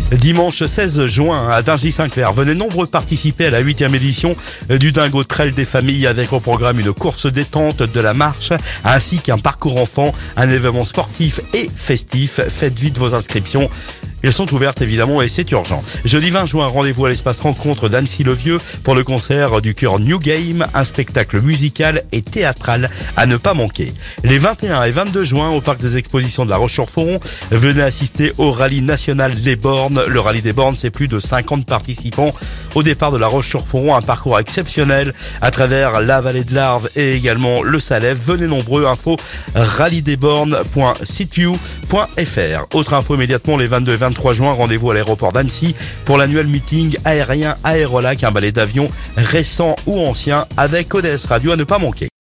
Dimanche 16 juin à Dingy-Saint-Clair, venez nombreux participer à la 8e édition du Dingo Trail des familles avec au programme une course détente, de la marche ainsi qu'un parcours enfant, un événement sportif et festif. Faites vite vos inscriptions. Elles sont ouvertes évidemment et c'est urgent. Jeudi 20 juin, rendez-vous à l'espace rencontre d'Annecy-le-Vieux pour le concert du chœur New Game, un spectacle musical et théâtral à ne pas manquer. Les 21 et 22 juin au parc des expositions de la Roche-sur-Foron, venez assister au rallye national des bornes. Le rallye des bornes, c'est plus de 50 participants au départ de la Roche-sur-Foron, un parcours exceptionnel à travers la vallée de l'Arve et également le Salève. Venez nombreux, info rallydesbornes.situ.fr. Autre info immédiatement, les 22 et 23 juin, rendez-vous à l'aéroport d'Annecy pour l'annuel meeting aérien Aérolac, un ballet d'avion récent ou ancien avec ODS Radio à ne pas manquer.